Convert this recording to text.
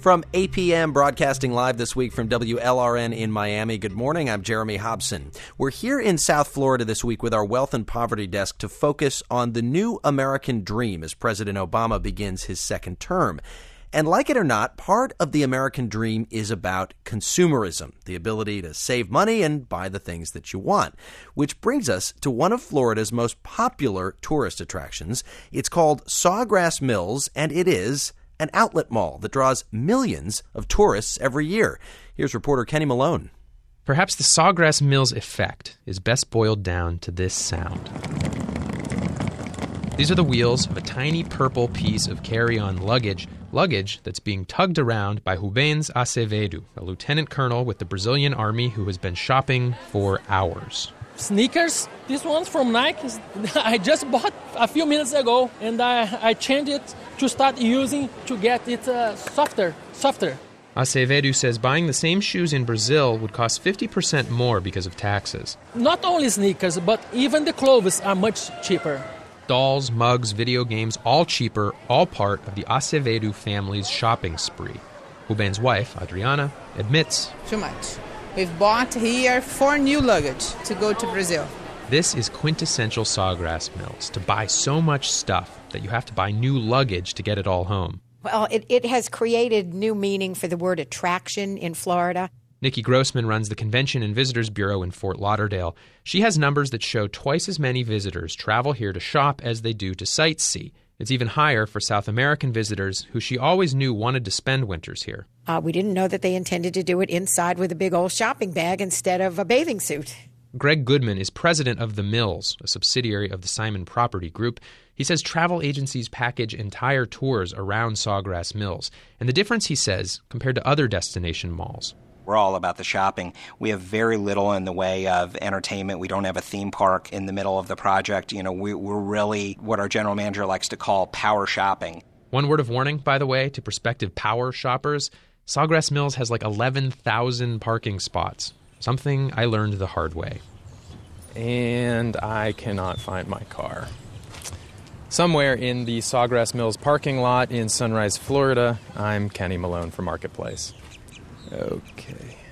From APM, broadcasting live this week from WLRN in Miami. Good morning, I'm Jeremy Hobson. We're here in South Florida this week with our Wealth and Poverty Desk to focus on the new American dream as President Obama begins his second term. And like it or not, part of the American dream is about consumerism, the ability to save money and buy the things that you want. Which brings us to one of Florida's most popular tourist attractions. It's called Sawgrass Mills, and it is an outlet mall that draws millions of tourists every year. Here's reporter Kenny Malone. Perhaps the Sawgrass Mills effect is best boiled down to this sound. These are the wheels of a tiny purple piece of carry-on luggage that's being tugged around by Rubens Acevedo, a lieutenant colonel with the Brazilian army who has been shopping for hours. Sneakers, this one's from Nike. I just bought a few minutes ago, and I changed it to start using to get it softer. Acevedo says buying the same shoes in Brazil would cost 50% more because of taxes. Not only sneakers, but even the clothes are much cheaper. Dolls, mugs, video games, all cheaper, all part of the Acevedo family's shopping spree. Rubens' wife, Adriana, admits, too much. We've bought here 4 new luggage to go to Brazil. This is quintessential Sawgrass Mills, to buy so much stuff that you have to buy new luggage to get it all home. Well, it has created new meaning for the word attraction in Florida. Nikki Grossman runs the Convention and Visitors Bureau in Fort Lauderdale. She has numbers that show twice as many visitors travel here to shop as they do to sightsee. It's even higher for South American visitors who she always knew wanted to spend winters here. We didn't know that they intended to do it inside with a big old shopping bag instead of a bathing suit. Greg Goodman is president of The Mills, a subsidiary of the Simon Property Group. He says travel agencies package entire tours around Sawgrass Mills. And the difference, he says, compared to other destination malls. We're all about the shopping. We have very little in the way of entertainment. We don't have a theme park in the middle of the project. You know, we're really what our general manager likes to call power shopping. One word of warning, by the way, to prospective power shoppers. Sawgrass Mills has like 11,000 parking spots. Something I learned the hard way. And I cannot find my car. Somewhere in the Sawgrass Mills parking lot in Sunrise, Florida, I'm Kenny Malone for Marketplace. Okay.